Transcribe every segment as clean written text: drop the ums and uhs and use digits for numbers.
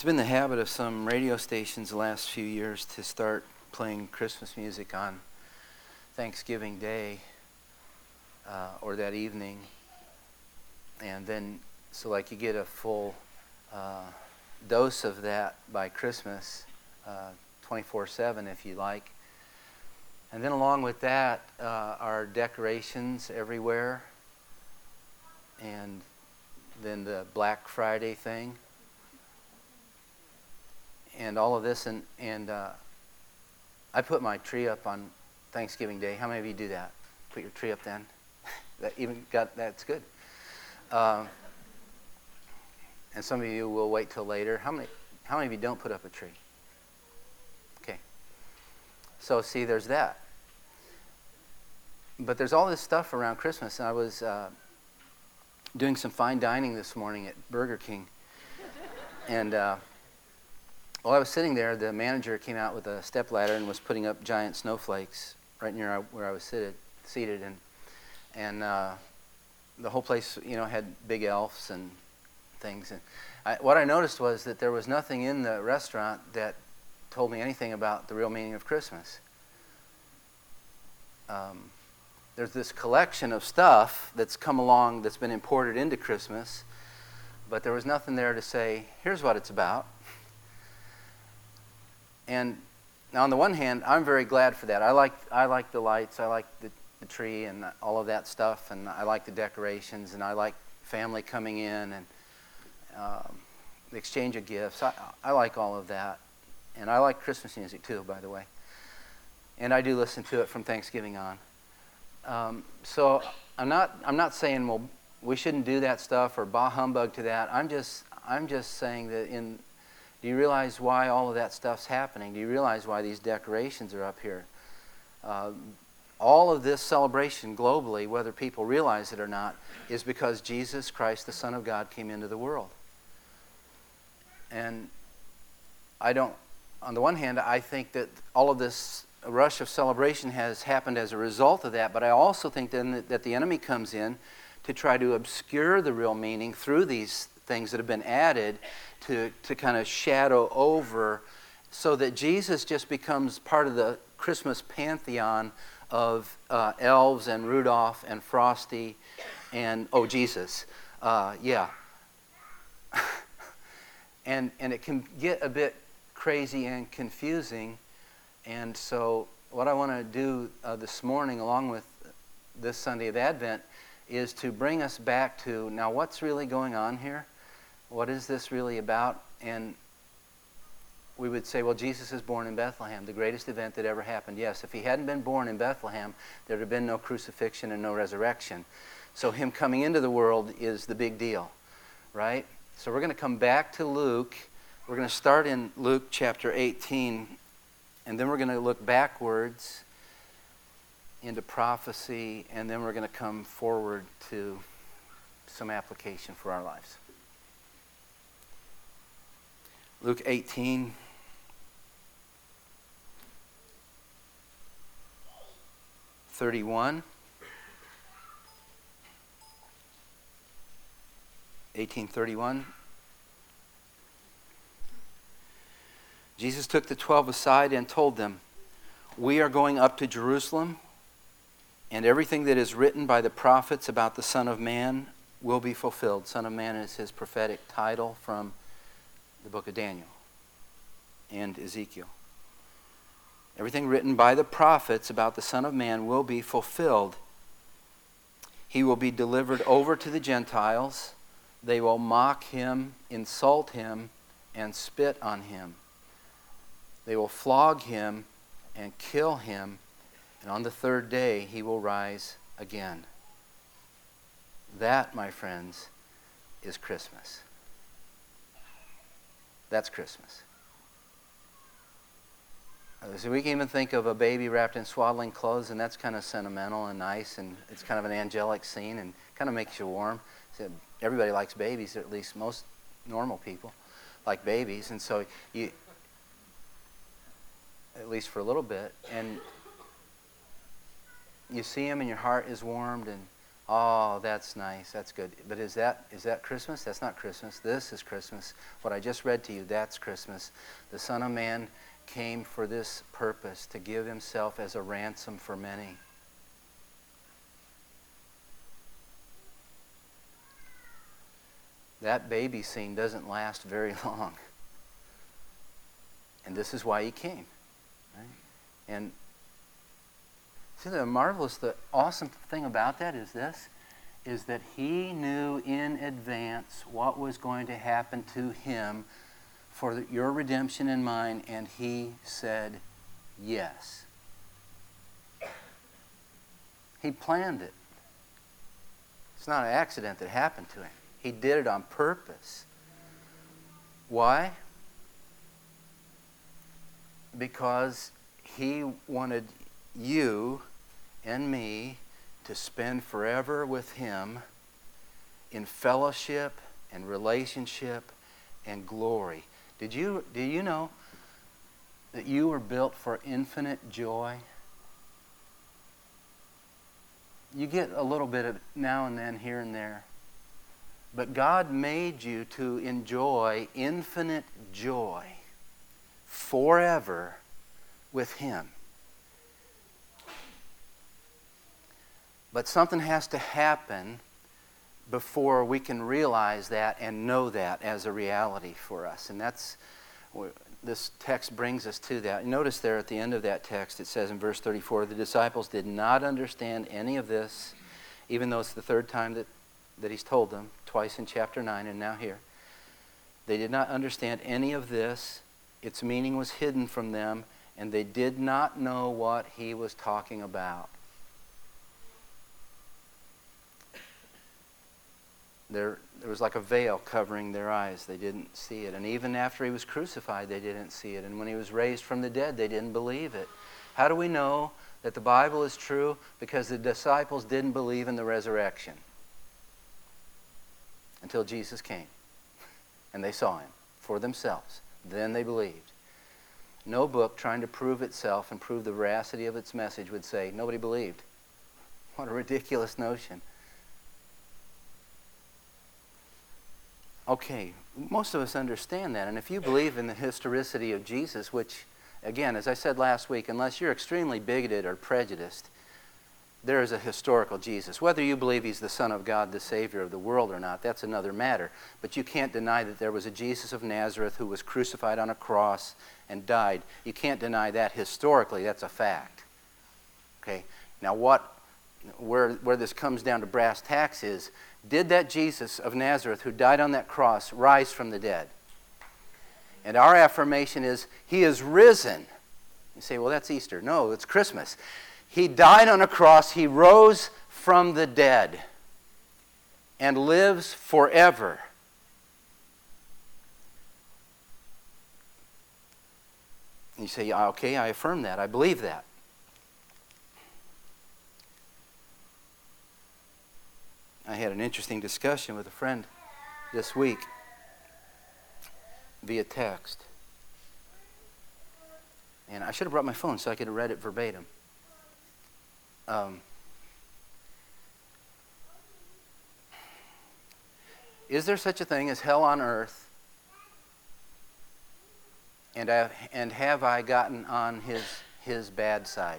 It's been the habit of some radio stations the last few years to start playing Christmas music on Thanksgiving Day or that evening. And then, so like you get a full dose of that by Christmas, 24/7 if you like. And then along with that are decorations everywhere. And then the Black Friday thing. And all of this, and I put my tree up on Thanksgiving Day. How many of you do that? Put your tree up then? That's good. And some of you will wait till later. How many of you don't put up a tree? Okay. So see, there's that. But there's all this stuff around Christmas. And I was doing some fine dining this morning at Burger King. And while I was sitting there, the manager came out with a stepladder and was putting up giant snowflakes right near where I was seated. And the whole place, had big elves and things. And what I noticed was that there was nothing in the restaurant that told me anything about the real meaning of Christmas. There's this collection of stuff that's come along that's been imported into Christmas, but there was nothing there to say, here's what it's about. And now on the one hand, I'm very glad for that. I like the lights, I like the tree and all of that stuff, and I like the decorations, and I like family coming in and the exchange of gifts. I like all of that. And I like Christmas music too, by the way. And I do listen to it from Thanksgiving on. So I'm not saying, well, we shouldn't do that stuff or bah humbug to that. I'm just saying that do you realize why all of that stuff's happening? Do you realize why these decorations are up here? All of this celebration globally, whether people realize it or not, is because Jesus Christ, the Son of God, came into the world. And on the one hand, I think that all of this rush of celebration has happened as a result of that, but I also think then that the enemy comes in to try to obscure the real meaning through these things that have been added to kind of shadow over, so that Jesus just becomes part of the Christmas pantheon of elves and Rudolph and Frosty and, Jesus. Yeah. And it can get a bit crazy and confusing. And so what I want to do this morning, along with this Sunday of Advent, is to bring us back to, now what's really going on here? What is this really about? And we would say, well, Jesus is born in Bethlehem, the greatest event that ever happened. Yes, if he hadn't been born in Bethlehem, there would have been no crucifixion and no resurrection. So him coming into the world is the big deal, right? So we're going to come back to Luke. We're going to start in Luke chapter 18, and then we're going to look backwards into prophecy, and then we're going to come forward to some application for our lives. Luke 18, (31). 18:31. Jesus took the 12 aside and told them, "We are going up to Jerusalem, and everything that is written by the prophets about the Son of Man will be fulfilled." Son of Man is his prophetic title from the book of Daniel and Ezekiel. Everything written by the prophets about the Son of Man will be fulfilled. He will be delivered over to the Gentiles. They will mock him, insult him, and spit on him. They will flog him and kill him, and on the third day he will rise again. That, my friends, is Christmas. That's Christmas. So we can even think of a baby wrapped in swaddling clothes, and that's kind of sentimental and nice, and it's kind of an angelic scene and kind of makes you warm. So everybody likes babies, or at least most normal people like babies, and so you, at least for a little bit, and you see them and your heart is warmed and Oh, that's nice. That's good. But is that Christmas? That's not Christmas. This is Christmas. What I just read to you, that's Christmas. The Son of Man came for this purpose, to give himself as a ransom for many. That baby scene doesn't last very long. And this is why he came. Right? And see, the marvelous, the awesome thing about that is this, is that he knew in advance what was going to happen to him for your redemption and mine, and he said yes. He planned it. It's not an accident that happened to him. He did it on purpose. Why? Because he wanted you and me to spend forever with him in fellowship and relationship and glory. Did you know that you were built for infinite joy? You get a little bit of now and then, here and there. But God made you to enjoy infinite joy forever with him. But something has to happen before we can realize that and know that as a reality for us. And that's, this text brings us to that. Notice there at the end of that text, it says in verse 34, the disciples did not understand any of this, even though it's the third time that he's told them, twice in chapter 9 and now here. They did not understand any of this. Its meaning was hidden from them, and they did not know what he was talking about. There was like a veil covering their eyes. They didn't see it. And even after he was crucified, they didn't see it. And when he was raised from the dead, they didn't believe it. How do we know that the Bible is true? Because the disciples didn't believe in the resurrection until Jesus came. And they saw him for themselves. Then they believed. No book trying to prove itself and prove the veracity of its message would say, nobody believed. What a ridiculous notion. Okay, most of us understand that. And if you believe in the historicity of Jesus, which, again, as I said last week, unless you're extremely bigoted or prejudiced, there is a historical Jesus. Whether you believe he's the Son of God, the Savior of the world or not, that's another matter. But you can't deny that there was a Jesus of Nazareth who was crucified on a cross and died. You can't deny that historically. That's a fact. Okay? Now where this comes down to brass tacks is, did that Jesus of Nazareth who died on that cross rise from the dead? And our affirmation is, he is risen. You say, well, that's Easter. No, it's Christmas. He died on a cross. He rose from the dead and lives forever. And you say, okay, I affirm that. I believe that. I had an interesting discussion with a friend this week via text. And I should have brought my phone so I could have read it verbatim. Is there such a thing as hell on earth? And have I gotten on his bad side?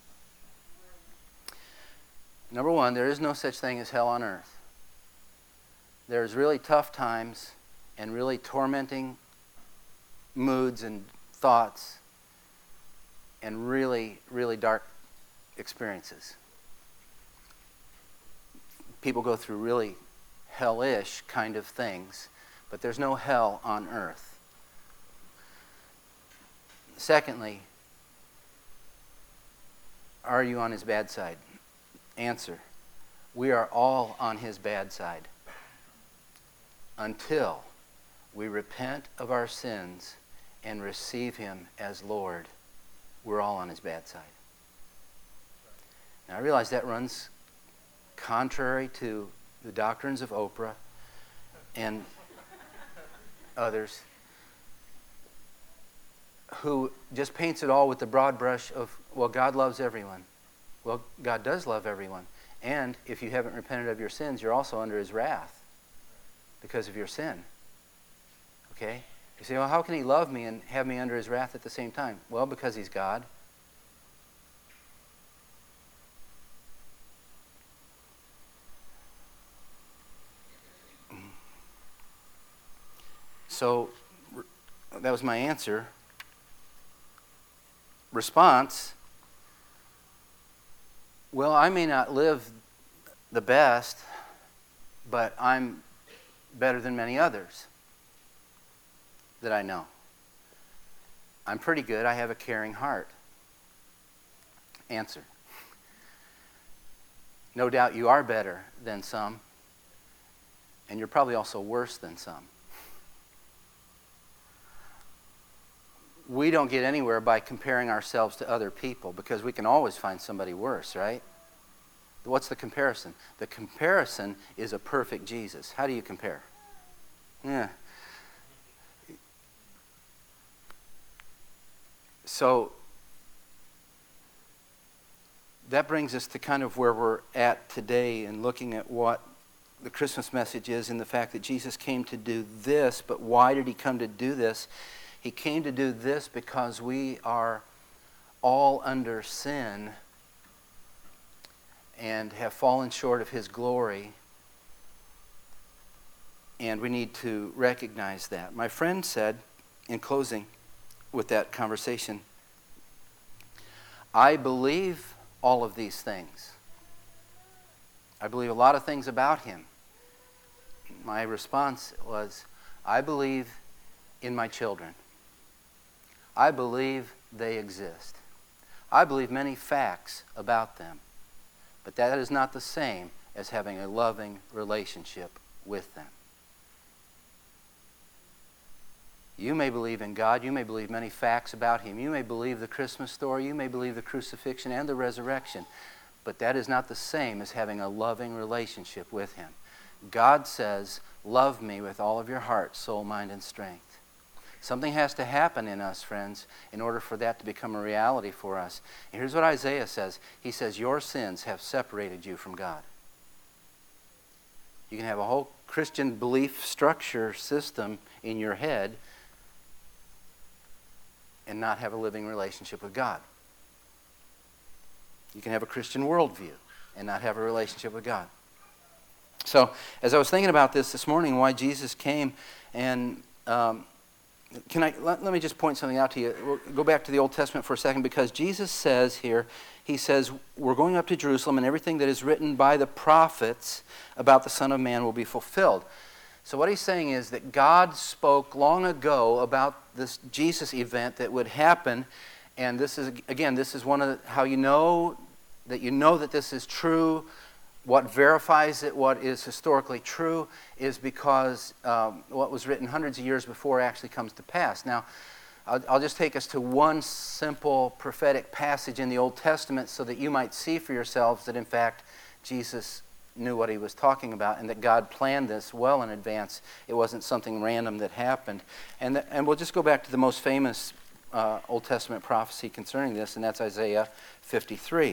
Number one, there is no such thing as hell on earth. There's really tough times and really tormenting moods and thoughts and really, really dark experiences. People go through really hellish kind of things, but there's no hell on earth. Secondly, are you on his bad side? Answer, we are all on his bad side until we repent of our sins and receive him as Lord. We're all on his bad side. Now I realize that runs contrary to the doctrines of Oprah and others, who just paints it all with the broad brush of, well, God loves everyone. Well, God does love everyone. And if you haven't repented of your sins, you're also under his wrath because of your sin. Okay? You say, well, how can he love me and have me under his wrath at the same time? Well, because he's God. So that was my answer. Response, well, I may not live the best, but I'm better than many others that I know. I'm pretty good. I have a caring heart. Answer. No doubt you are better than some, and you're probably also worse than some. We don't get anywhere by comparing ourselves to other people because we can always find somebody worse, right? What's the comparison? The comparison is a perfect Jesus. How do you compare? Yeah. So that brings us to kind of where we're at today and looking at what the Christmas message is and the fact that Jesus came to do this, but why did he come to do this? He came to do this because we are all under sin and have fallen short of his glory, and we need to recognize that. My friend said, in closing with that conversation, I believe all of these things. I believe a lot of things about him. My response was, I believe in my children. I believe they exist. I believe many facts about them. But that is not the same as having a loving relationship with them. You may believe in God. You may believe many facts about him. You may believe the Christmas story. You may believe the crucifixion and the resurrection. But that is not the same as having a loving relationship with him. God says, love me with all of your heart, soul, mind, and strength. Something has to happen in us, friends, in order for that to become a reality for us. And here's what Isaiah says. He says, your sins have separated you from God. You can have a whole Christian belief structure system in your head and not have a living relationship with God. You can have a Christian worldview and not have a relationship with God. So, as I was thinking about this morning, why Jesus came, and let me just point something out to you. We'll go back to the Old Testament for a second, because Jesus says here, he says, we're going up to Jerusalem, and everything that is written by the prophets about the Son of Man will be fulfilled. So what he's saying is that God spoke long ago about this Jesus event that would happen, and this is one of how you know that this is true. What verifies it, what is historically true, is because what was written hundreds of years before actually comes to pass. Now, I'll just take us to one simple prophetic passage in the Old Testament so that you might see for yourselves that, in fact, Jesus knew what he was talking about and that God planned this well in advance. It wasn't something random that happened. And we'll just go back to the most famous Old Testament prophecy concerning this, and that's Isaiah 53.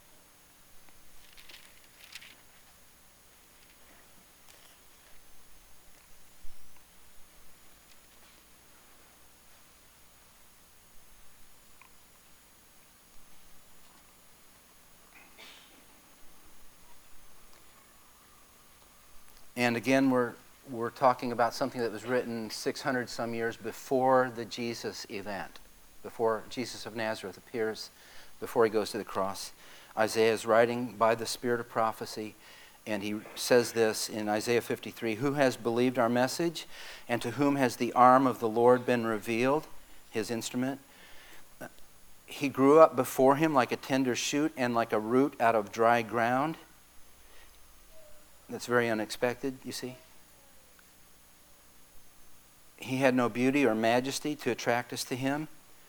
And again, we're talking about something that was written 600 some years before the Jesus event, before Jesus of Nazareth appears, before he goes to the cross. Isaiah is writing by the spirit of prophecy, and he says this in Isaiah 53, who has believed our message, and to whom has the arm of the Lord been revealed, his instrument? He grew up before him like a tender shoot and like a root out of dry ground. That's very unexpected, you see. He had no beauty or majesty to attract us to him.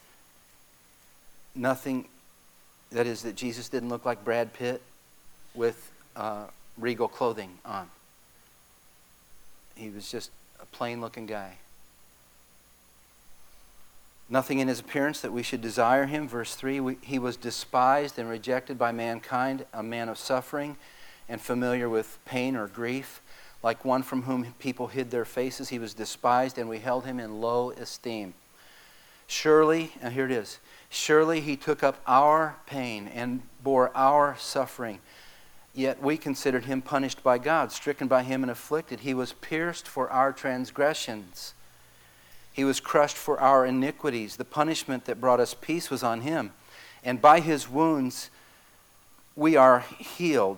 Nothing, that is, that Jesus didn't look like Brad Pitt with regal clothing on. He was just a plain-looking guy. Nothing in his appearance that we should desire him. Verse 3, he was despised and rejected by mankind, a man of suffering, and familiar with pain or grief. Like one from whom people hid their faces, he was despised, and we held him in low esteem. Surely, and here it is, surely he took up our pain and bore our suffering. Yet we considered him punished by God, stricken by him and afflicted. He was pierced for our transgressions. He was crushed for our iniquities. The punishment that brought us peace was on him. And by his wounds we are healed.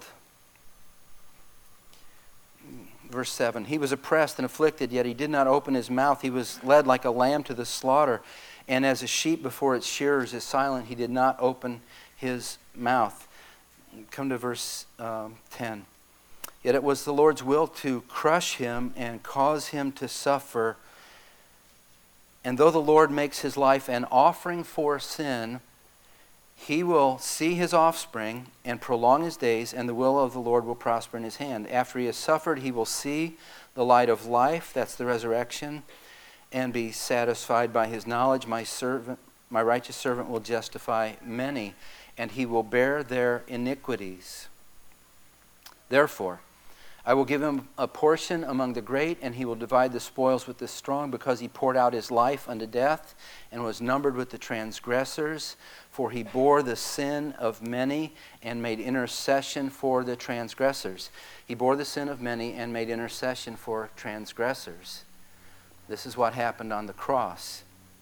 Verse 7, he was oppressed and afflicted, yet he did not open his mouth. He was led like a lamb to the slaughter. And as a sheep before its shearers is silent, he did not open his mouth. Come to verse 10. Yet it was the Lord's will to crush him and cause him to suffer. And though the Lord makes his life an offering for sin, he will see his offspring and prolong his days, and the will of the Lord will prosper in his hand. After he has suffered, he will see the light of life, that's the resurrection, and be satisfied by his knowledge. My righteous servant will justify many, and he will bear their iniquities. Therefore, I will give him a portion among the great, and he will divide the spoils with the strong, because he poured out his life unto death and was numbered with the transgressors. For he bore the sin of many and made intercession for the transgressors. He bore the sin of many and made intercession for transgressors. This is what happened on the cross.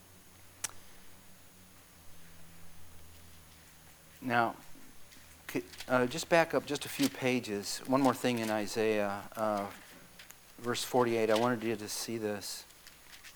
Now, just back up just a few pages. One more thing in Isaiah, verse 48. I wanted you to see this.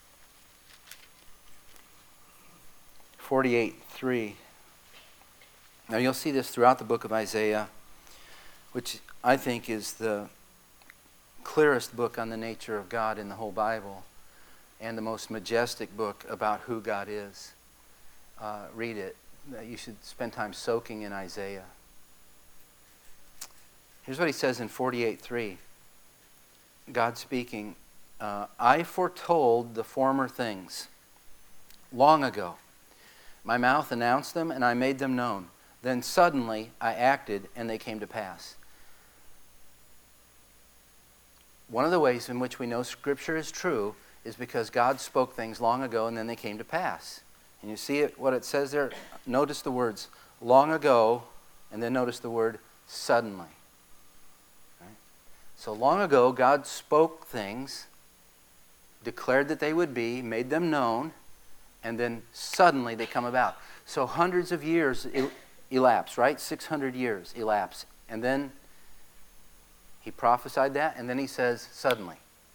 48:3. Now you'll see this throughout the book of Isaiah, which I think is the clearest book on the nature of God in the whole Bible, and the most majestic book about who God is. Read it. You should spend time soaking in Isaiah. Here's what he says in 48:3. God speaking, I foretold the former things long ago. My mouth announced them, and I made them known. Then suddenly I acted, and they came to pass. One of the ways in which we know Scripture is true is because God spoke things long ago, and then they came to pass. And you see what it says there? Notice the words long ago, and then notice the word suddenly. Right? So long ago, God spoke things, declared that they would be, made them known, and then suddenly they come about. So hundreds of years elapse, right? 600 years elapse. And then he prophesied that, and then he says, suddenly.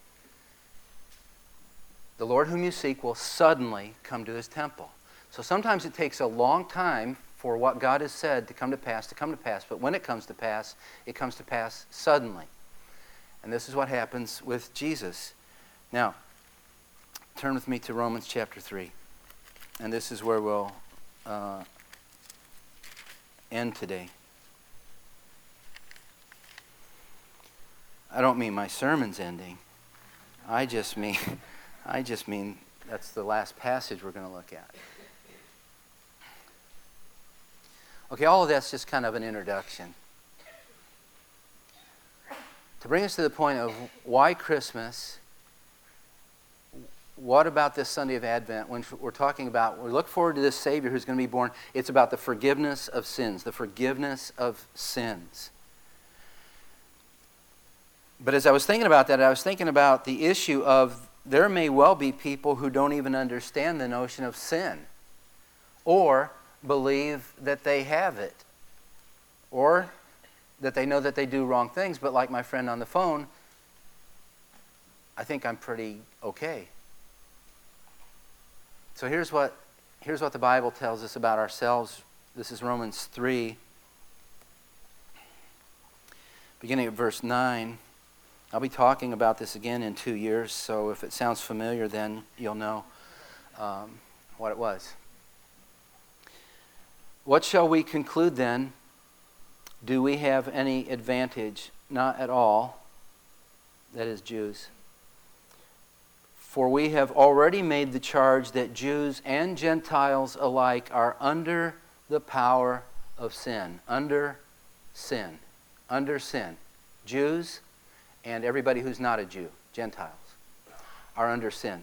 The Lord whom you seek will suddenly come to his temple. So sometimes it takes a long time for what God has said to come to pass, but when it comes to pass suddenly. And this is what happens with Jesus. Now, turn with me to Romans chapter 3. And this is where we'll end today. I don't mean my sermon's ending. I just mean that's the last passage we're going to look at. Okay, all of that's just kind of an introduction. To bring us to the point of why Christmas, what about this Sunday of Advent, when we're talking about, we look forward to this Savior who's going to be born, it's about the forgiveness of sins, the forgiveness of sins. But as I was thinking about that, I was thinking about the issue of there may well be people who don't even understand the notion of sin, or believe that they have it, or that they know that they do wrong things, but like my friend on the phone, I think I'm pretty okay. So here's what the Bible tells us about ourselves. This is Romans 3, beginning at verse 9. I'll be talking about this again in 2 years, so if it sounds familiar, then you'll know what it was. What shall we conclude then? Do we have any advantage? Not at all. That is, Jews. For we have already made the charge that Jews and Gentiles alike are under the power of sin. Under sin. Under sin. Jews and everybody who's not a Jew, Gentiles, are under sin.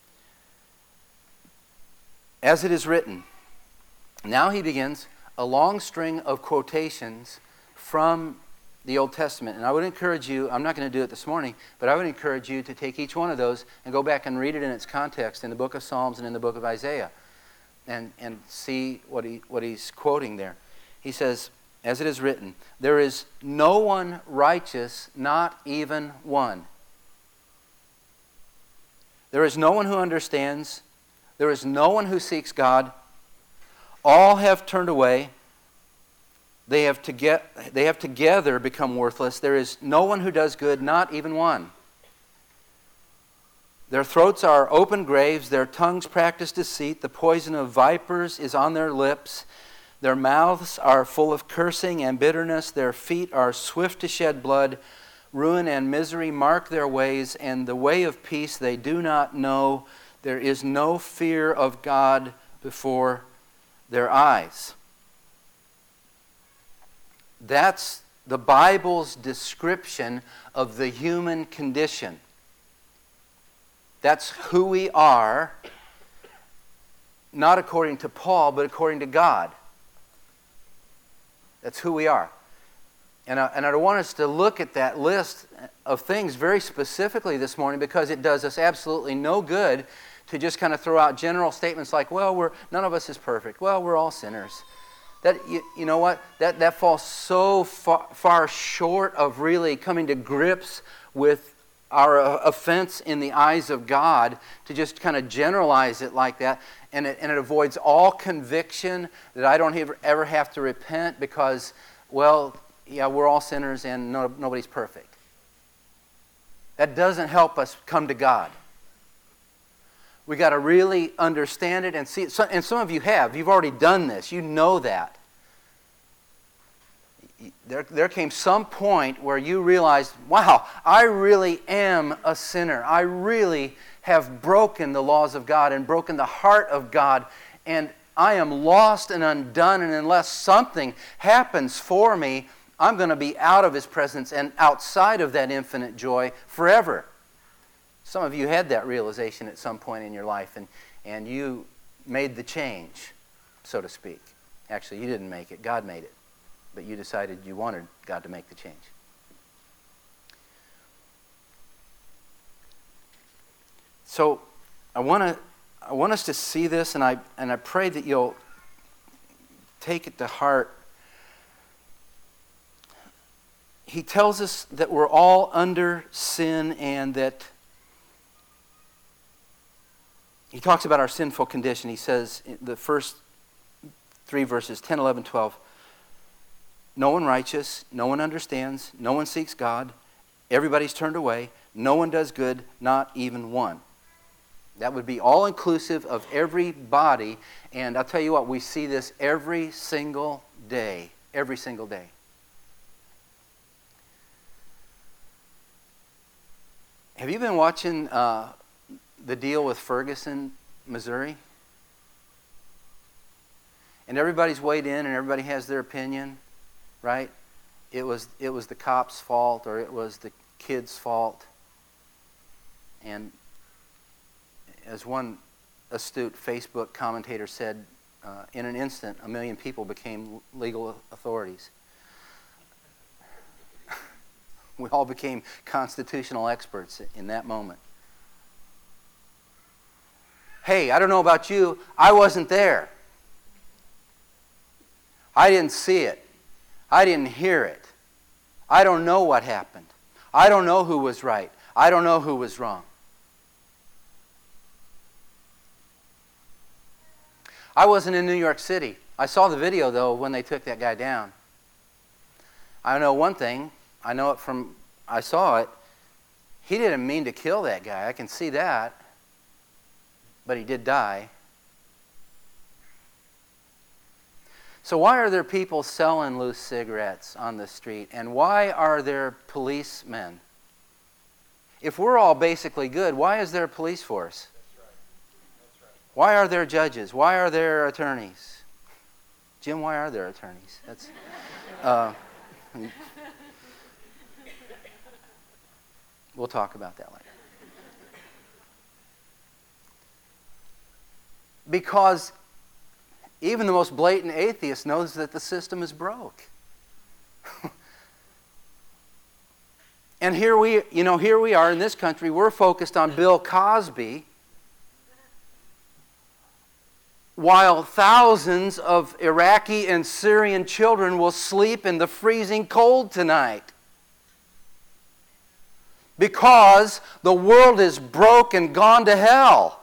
As it is written, now he begins a long string of quotations from the Old Testament. And I would encourage you, I'm not going to do it this morning, but I would encourage you to take each one of those and go back and read it in its context in the book of Psalms and in the book of Isaiah and see what he's quoting there. He says, as it is written, there is no one righteous, not even one. There is no one who understands. There is no one who seeks God. All have turned away. They have together become worthless. There is no one who does good, not even one. Their throats are open graves. Their tongues practice deceit. The poison of vipers is on their lips. Their mouths are full of cursing and bitterness. Their feet are swift to shed blood. Ruin and misery mark their ways, and the way of peace they do not know. There is no fear of God before their eyes. That's the Bible's description of the human condition. That's who we are, not according to Paul, but according to God. That's who we are. And I want us to look at that list of things very specifically this morning, because it does us absolutely no good to just kind of throw out general statements like, well, none of us is perfect. Well, we're all sinners. That you know what? That falls so far short of really coming to grips with our offense in the eyes of God to just kind of generalize it like that. And it avoids all conviction that I don't ever have to repent because, well, yeah, we're all sinners and nobody's perfect. That doesn't help us come to God. We got to really understand it and see it. And some of you have. You've already done this. You know that. There came some point where you realized, wow, I really am a sinner. I really have broken the laws of God and broken the heart of God. And I am lost and undone. And unless something happens for me, I'm going to be out of His presence and outside of that infinite joy forever. Some of you had that realization at some point in your life, and you made the change, so to speak. Actually, you didn't make it. God made it. But you decided you wanted God to make the change. So I want us to see this, and I pray that you'll take it to heart. He tells us that we're all under sin, and that he talks about our sinful condition. He says in the first 3 verses, 10, 11, 12, no one righteous, no one understands, no one seeks God, everybody's turned away, no one does good, not even one. That would be all inclusive of everybody, and I'll tell you what, we see this every single day. Every single day. Have you been watching the deal with Ferguson, Missouri? And everybody's weighed in and everybody has their opinion, right? It was the cop's fault, or it was the kid's fault. And as one astute Facebook commentator said, in an instant, 1 million people became legal authorities. We all became constitutional experts in that moment. Hey, I don't know about you, I wasn't there. I didn't see it. I didn't hear it. I don't know what happened. I don't know who was right. I don't know who was wrong. I wasn't in New York City. I saw the video, though, when they took that guy down. I know one thing. I know it from, I saw it. He didn't mean to kill that guy. I can see that. But he did die. So why are there people selling loose cigarettes on the street? And why are there policemen? If we're all basically good, why is there a police force? That's right. Why are there judges? Why are there attorneys? Jim, why are there attorneys? That's We'll talk about that later. Because even the most blatant atheist knows that the system is broke. And here we are in this country, we're focused on Bill Cosby, while thousands of Iraqi and Syrian children will sleep in the freezing cold tonight. Because the world is broke and gone to hell.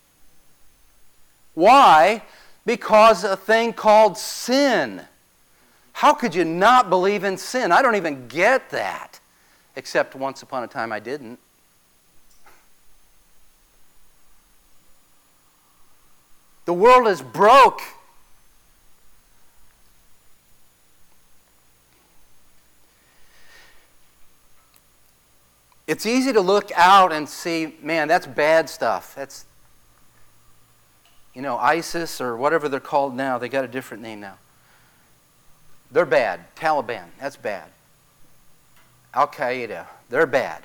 Why? Because a thing called sin. How could you not believe in sin? I don't even get that. Except once upon a time I didn't. The world is broke. It's easy to look out and see, man, that's bad stuff. That's, ISIS or whatever they're called now. They got a different name now. They're bad. Taliban, that's bad. Al-Qaeda, they're bad.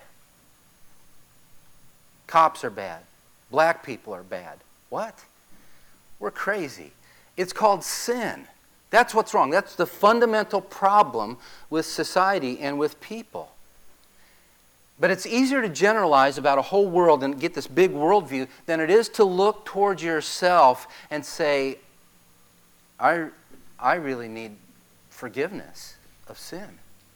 Cops are bad. Black people are bad. What? We're crazy. It's called sin. That's what's wrong. That's the fundamental problem with society and with people. But it's easier to generalize about a whole world and get this big worldview than it is to look towards yourself and say, I really need forgiveness of sin.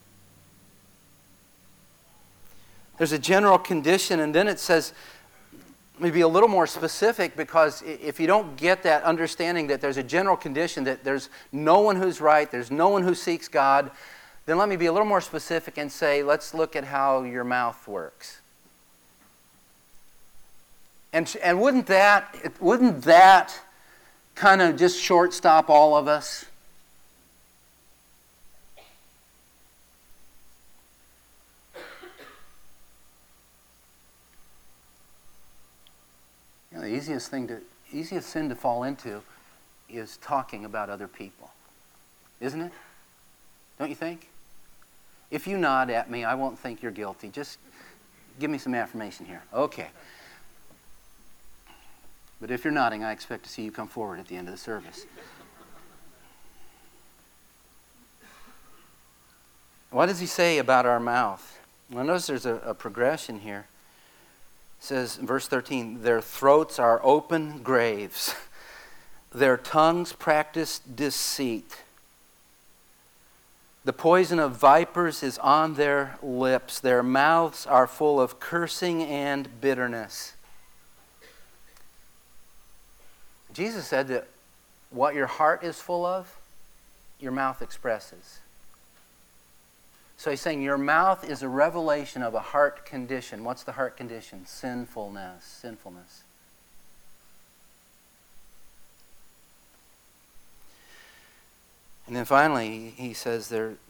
There's a general condition, and then it says, maybe a little more specific, because if you don't get that understanding that there's a general condition, that there's no one who's right, there's no one who seeks God, then let me be a little more specific and say, let's look at how your mouth works. And wouldn't that kind of just shortstop all of us? The easiest sin to fall into is talking about other people. Isn't it? Don't you think? If you nod at me, I won't think you're guilty. Just give me some affirmation here. Okay. But if you're nodding, I expect to see you come forward at the end of the service. What does he say about our mouth? Well, notice there's a progression here. It says in verse 13, their throats are open graves. Their tongues practice deceit. The poison of vipers is on their lips. Their mouths are full of cursing and bitterness. Jesus said that what your heart is full of, your mouth expresses. So he's saying your mouth is a revelation of a heart condition. What's the heart condition? Sinfulness. And then finally, he says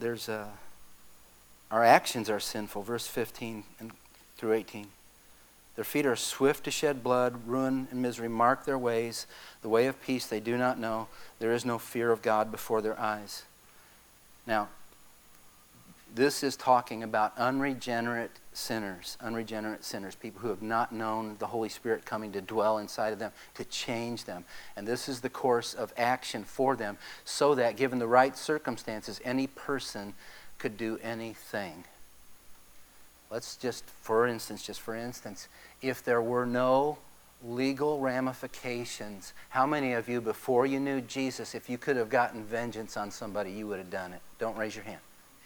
our actions are sinful. Verse 15 through 18. Their feet are swift to shed blood, ruin and misery mark their ways. The way of peace they do not know. There is no fear of God before their eyes. Now, this is talking about unregenerate sinners, people who have not known the Holy Spirit coming to dwell inside of them, to change them. And this is the course of action for them, so that given the right circumstances, any person could do anything. Let's just for instance, if there were no legal ramifications, how many of you, before you knew Jesus, if you could have gotten vengeance on somebody, you would have done it? Don't raise your hand.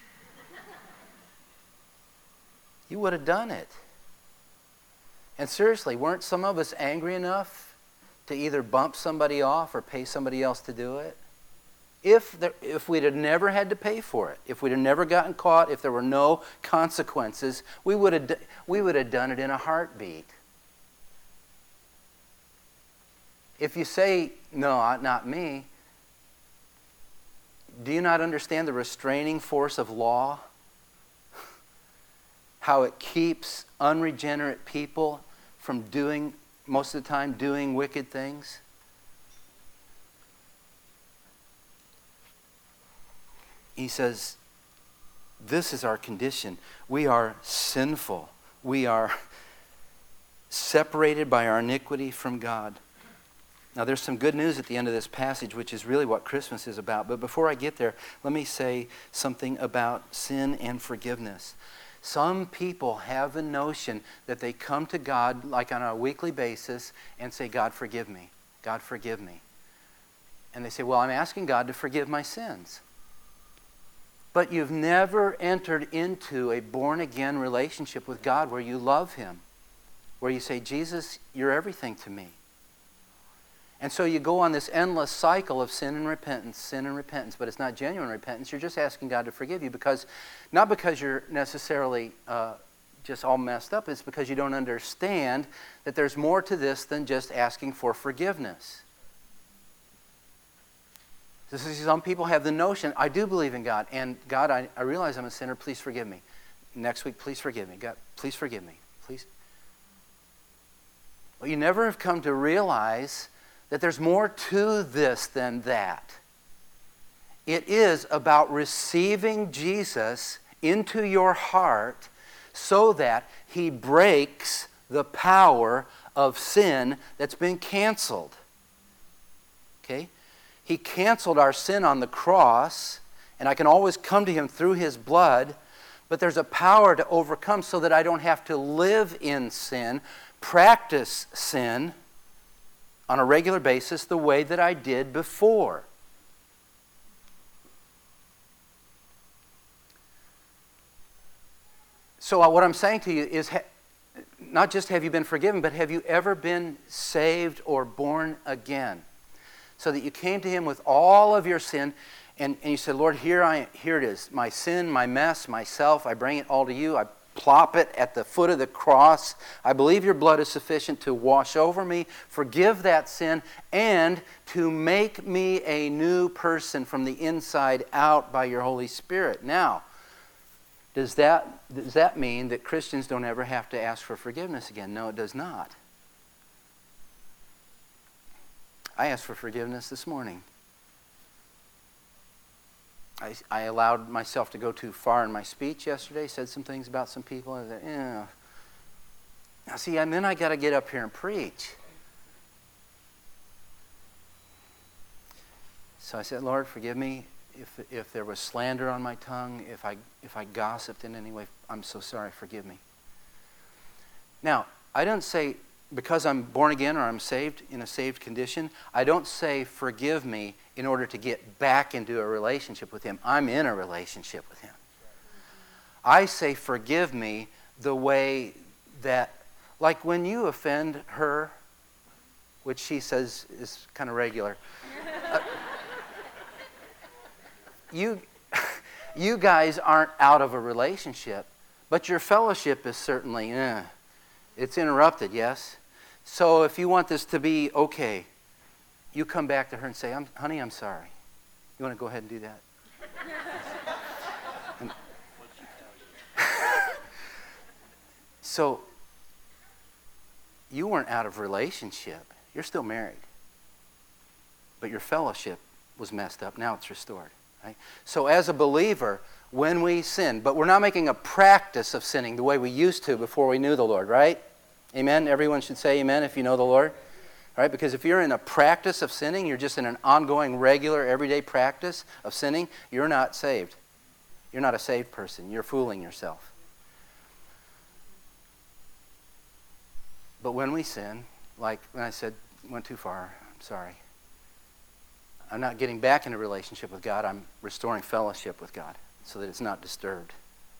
You would have done it. And seriously, weren't some of us angry enough to either bump somebody off or pay somebody else to do it? If we'd have never had to pay for it, if we'd have never gotten caught, if there were no consequences, we would have done it in a heartbeat. If you say, no, not me, do you not understand the restraining force of law? How it keeps unregenerate people from doing, most of the time, doing wicked things? He says, this is our condition. We are sinful. we are separated by our iniquity from God. Now, there's some good news at the end of this passage, which is really what Christmas is about. But before I get there, let me say something about sin and forgiveness. Some people have a notion that they come to God like on a weekly basis and say, God, forgive me. God, forgive me. And they say, well, I'm asking God to forgive my sins. But you've never entered into a born-again relationship with God where you love Him, where you say, Jesus, you're everything to me. And so you go on this endless cycle of sin and repentance, but it's not genuine repentance. You're just asking God to forgive you not because you're necessarily just all messed up, it's because you don't understand that there's more to this than just asking for forgiveness. Some people have the notion, I do believe in God, and God, I realize I'm a sinner, please forgive me. Next week, please forgive me. God, please forgive me. Please. Well, you never have come to realize that there's more to this than that. It is about receiving Jesus into your heart so that He breaks the power of sin that's been canceled. Okay? He canceled our sin on the cross, and I can always come to Him through His blood, but there's a power to overcome so that I don't have to live in sin, practice sin on a regular basis the way that I did before. So what I'm saying to you is not just have you been forgiven, but have you ever been saved or born again? So that you came to Him with all of your sin and you said, Lord, here it is. My sin, my mess, myself, I bring it all to you. I plop it at the foot of the cross. I believe your blood is sufficient to wash over me, forgive that sin, and to make me a new person from the inside out by your Holy Spirit. Now, does that mean that Christians don't ever have to ask for forgiveness again? No, it does not. I asked for forgiveness this morning. I allowed myself to go too far in my speech yesterday, said some things about some people, and I said, yeah. Now see, and then I got to get up here and preach. So I said, Lord, forgive me if there was slander on my tongue, if I gossiped in any way. I'm so sorry, forgive me. Now, I don't say, because I'm born again or I'm saved in a saved condition, I don't say forgive me in order to get back into a relationship with Him. I'm in a relationship with Him. I say forgive me the way that, like when you offend her, which she says is kind of regular, you guys aren't out of a relationship, but your fellowship is certainly, it's interrupted, yes? So if you want this to be okay, you come back to her and say, honey, I'm sorry. You want to go ahead and do that? So, you weren't out of relationship. You're still married. But your fellowship was messed up. Now it's restored. Right? So as a believer, when we sin, but we're not making a practice of sinning the way we used to before we knew the Lord, right? Amen? Everyone should say amen if you know the Lord. Right? Because if you're in a practice of sinning, you're just in an ongoing, regular, everyday practice of sinning, you're not saved. You're not a saved person. You're fooling yourself. But when we sin, like when I said, went too far, I'm sorry. I'm not getting back into a relationship with God. I'm restoring fellowship with God so that it's not disturbed.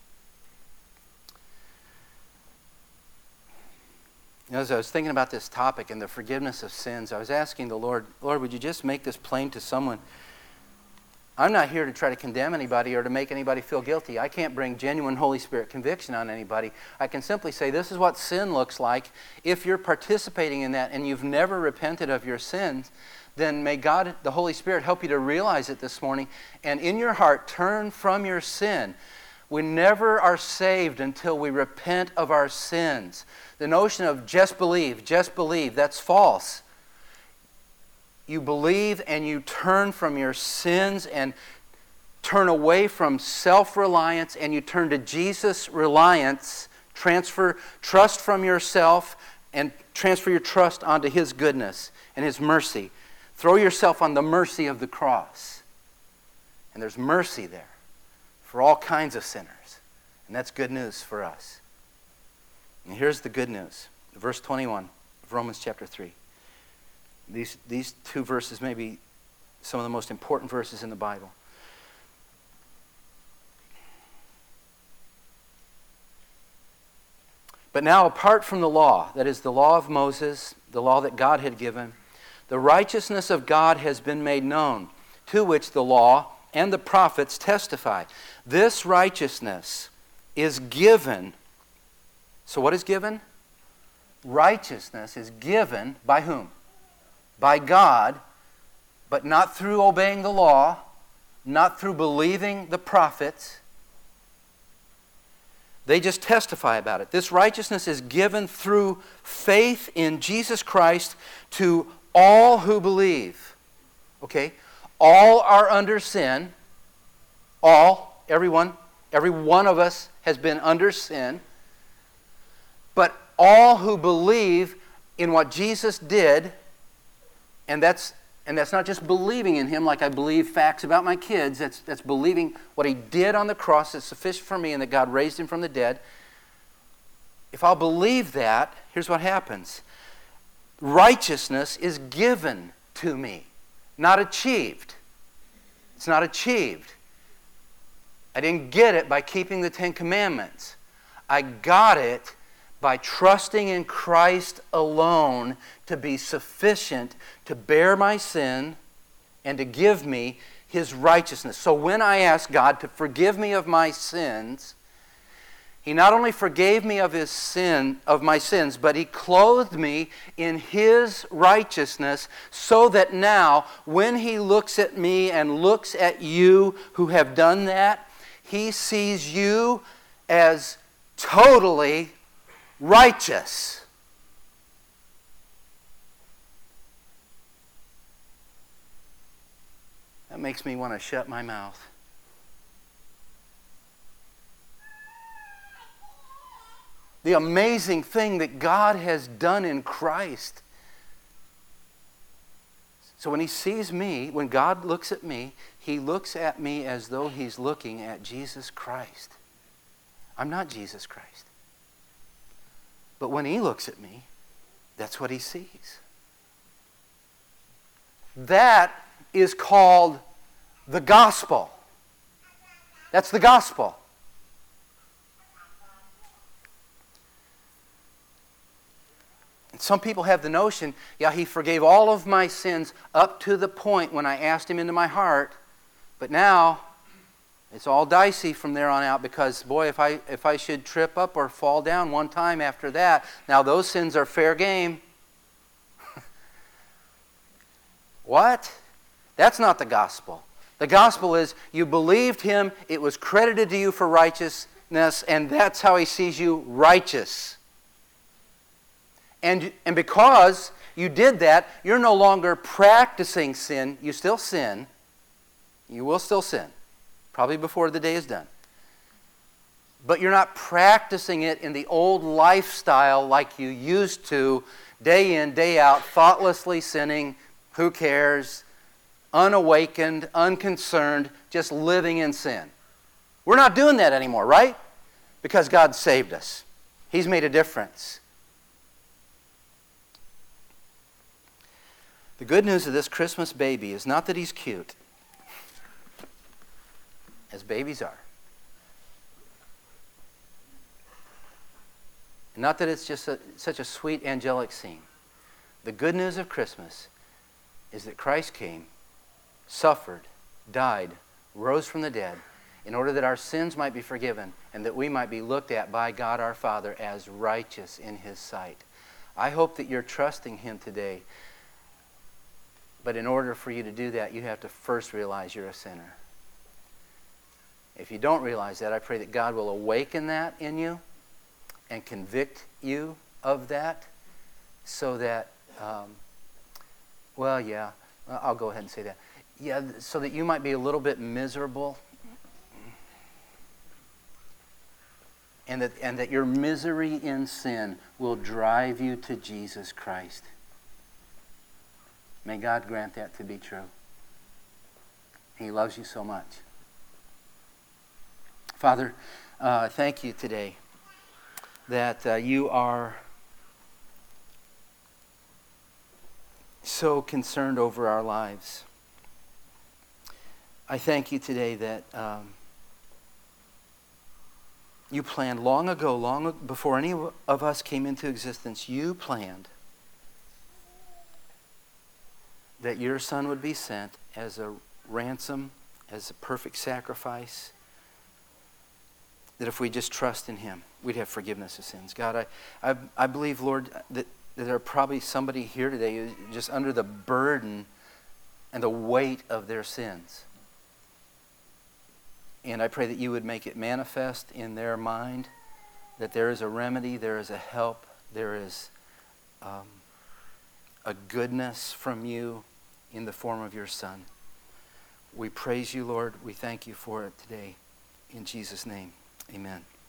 You know, as I was thinking about this topic and the forgiveness of sins, I was asking the Lord, would you just make this plain to someone? I'm not here to try to condemn anybody or to make anybody feel guilty. I can't bring genuine Holy Spirit conviction on anybody. I can simply say this is what sin looks like. If you're participating in that and you've never repented of your sins, then may God, the Holy Spirit, help you to realize it this morning and in your heart turn from your sin. We never are saved until we repent of our sins. The notion of just believe, that's false. You believe and you turn from your sins and turn away from self-reliance and you turn to Jesus' reliance, Transfer trust from yourself and transfer your trust onto His goodness and His mercy. Throw yourself on the mercy of the cross. And there's mercy there for all kinds of sinners. And that's good news for us. And here's the good news. Verse 21 of Romans chapter 3. These two verses may be some of the most important verses in the Bible. But now, apart from the law, that is the law of Moses, the law that God had given, the righteousness of God has been made known, to which the law and the prophets testify. This righteousness is given. So what is given? Righteousness is given by whom? By God, but not through obeying the law, not through believing the prophets. They just testify about it. This righteousness is given through faith in Jesus Christ to all who believe. Okay? All are under sin. All, everyone, every one of us has been under sin. But all who believe in what Jesus did, and that's not just believing in Him like I believe facts about my kids. That's believing what He did on the cross is sufficient for me and that God raised Him from the dead. If I'll believe that, here's what happens. Righteousness is given to me, not achieved. It's not achieved. I didn't get it by keeping the Ten Commandments. I got it by trusting in Christ alone to be sufficient to bear my sin and to give me His righteousness. So when I ask God to forgive me of my sins, He not only forgave me of my sins, but He clothed me in His righteousness so that now when He looks at me and looks at you who have done that, He sees you as totally righteous. That makes me want to shut my mouth. The amazing thing that God has done in Christ. So when He sees me, when God looks at me, He looks at me as though He's looking at Jesus Christ. I'm not Jesus Christ. But when He looks at me, that's what He sees. That is called the gospel. That's the gospel. And some people have the notion, yeah, He forgave all of my sins up to the point when I asked Him into my heart, but now it's all dicey from there on out because, boy, if I should trip up or fall down one time after that, now those sins are fair game. What? That's not the gospel. The gospel is you believed Him, it was credited to you for righteousness, and that's how He sees you, righteous. And because you did that, you're no longer practicing sin. You still sin. You will still sin. Probably before the day is done. But you're not practicing it in the old lifestyle like you used to, day in, day out, thoughtlessly sinning, who cares, unawakened, unconcerned, just living in sin. We're not doing that anymore, right? Because God saved us. He's made a difference. The good news of this Christmas baby is not that He's cute, as babies are. Not that it's just such a sweet angelic scene. The good news of Christmas is that Christ came, suffered, died, rose from the dead, in order that our sins might be forgiven and that we might be looked at by God our Father as righteous in His sight. I hope that you're trusting Him today. But in order for you to do that, you have to first realize you're a sinner. If you don't realize that, I pray that God will awaken that in you and convict you of that so that, I'll go ahead and say that. Yeah, so that you might be a little bit miserable and that your misery in sin will drive you to Jesus Christ. May God grant that to be true. He loves you so much. Father, thank you today that you are so concerned over our lives. I thank you today that you planned long ago, long before any of us came into existence, you planned that your Son would be sent as a ransom, as a perfect sacrifice, that if we just trust in him, we'd have forgiveness of sins. God, I believe, Lord, that there are probably somebody here today who's just under the burden and the weight of their sins. And I pray that you would make it manifest in their mind that there is a remedy, there is a help, there is a goodness from you in the form of your Son. We praise you, Lord. We thank you for it today. In Jesus' name, amen.